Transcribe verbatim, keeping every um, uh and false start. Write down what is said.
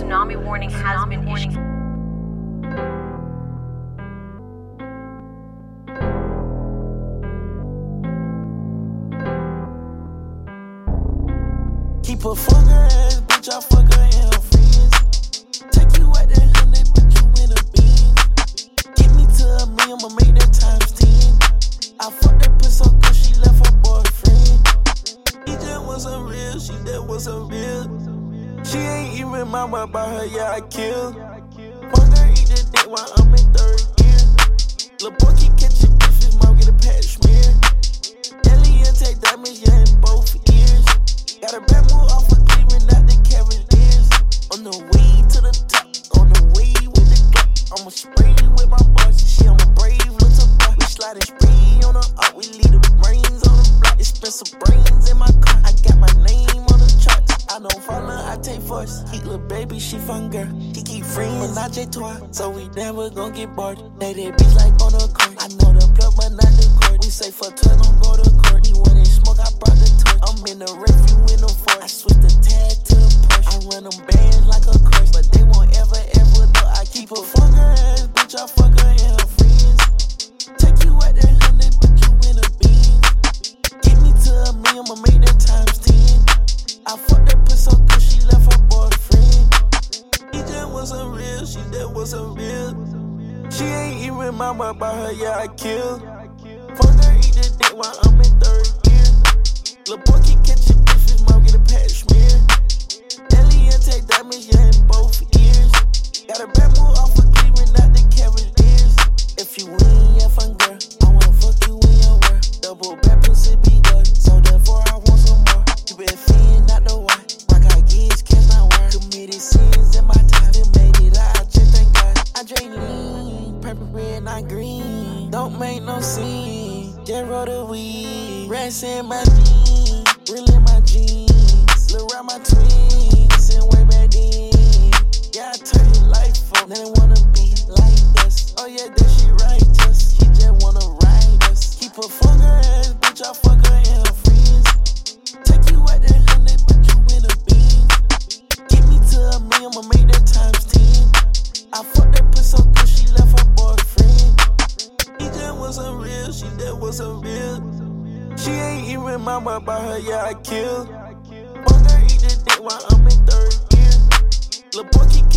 tsunami warning has been issued. Keep a fucker ass, bitch, I fuck her and her friends. Take you out there, and they put you in a bin. Get me to a million, I'ma make that times ten. I fucked that pussy so good, she left her boyfriend. He just wasn't real, she just wasn't real. She ain't even mama about her, yeah, I kill. Fuck her, eat that dick while I'm in third gear. Lil' boy keep catching bitch, his mouth get a patch smear. Elliot take damage, yeah, in both ears. Got a bad move off of Cleveland, not the Cavaliers. On the way to the top, on the way with the Glock. I'ma spray with my boys, she I'm a brave little boy. We slide and spray on the up, we leave the brains on the block. Expensive brains in my car, I got my name on the charts. I don't follow, I take force. Keep little baby, she fun girl. He keep friends, not J Toy, so we never gon' get bored. Lay that bitch like on the court. I know the plug, but not the court. We say for twelve, don't go to court. He went and smoke, I brought the torch. I'm in the ref, you in the fort. I switch the tag to the Porsche. I run them bands like a curse, but they won't ever, ever know. I keep a fucker ass, bitch, I fuck her and her friends. Take you out there, and they put you in a bin. Get me to a million, I'ma make that times ten. I fucked that pussy so good, she left her boyfriend. He just wasn't real, she just wasn't real. She ain't even mama about her, yeah, I kill. Fuck her, eat that dick while I'm in third gear. Lil' boy keep catching bitch, his mouth get a patch smear. Elliot take damage, yeah, in both ears. Got a bad move off of Cleveland, not the Cavaliers. If you win, yeah, fun girl, I wanna fuck you in your world. Double back pussy be good, so therefore I want some more. You been fiend, not the one. Rock I gets, can't not work. Committed sins in my time, it made it out, just thank God. I drink lean, purple red, not green. Don't make no scene, just roll the weed. Rats in my jeans, real in my jeans. Look around my twins, and way back then. Yeah, I turn your life up, they wanna be like this. Oh yeah, that she righteous, she just wanna ride us. Keep a fucker ass, bitch, I fuck her and her friends. Take you out there, and they put you in a bin. Get me to a million, I'ma make that times ten. I fucked that pussy so good, she left her boyfriend. He just wasn't real, she just wasn't real. She ain't even mama about her, yeah, I kill. Fuck her, eat that dick while I'm in third gear. Lil' boy keep